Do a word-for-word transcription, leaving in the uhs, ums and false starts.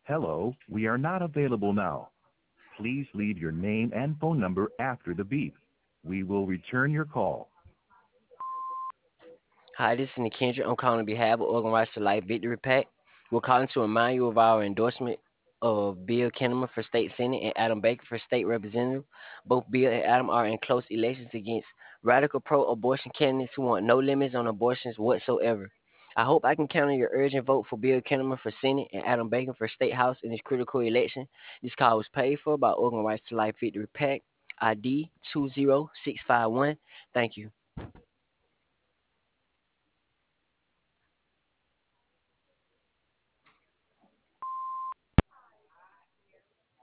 Hello, we are not available now. Please leave your name and phone number after the beep. We will return your call. Hi, this is Nikendra. I'm calling on behalf of Organ Rights to Life Victory Pack. We're calling to remind you of our endorsement of Bill Kinnaman for state senate and Adam Baker for state representative. Both Bill and Adam are in close elections against radical pro-abortion candidates who want no limits on abortions whatsoever. I hope I can count on your urgent vote for Bill Kinnaman for Senate and Adam Bacon for State House in this critical election. This call was paid for by Organ Rights to Life Victory Pack, I D two zero six five one. Thank you.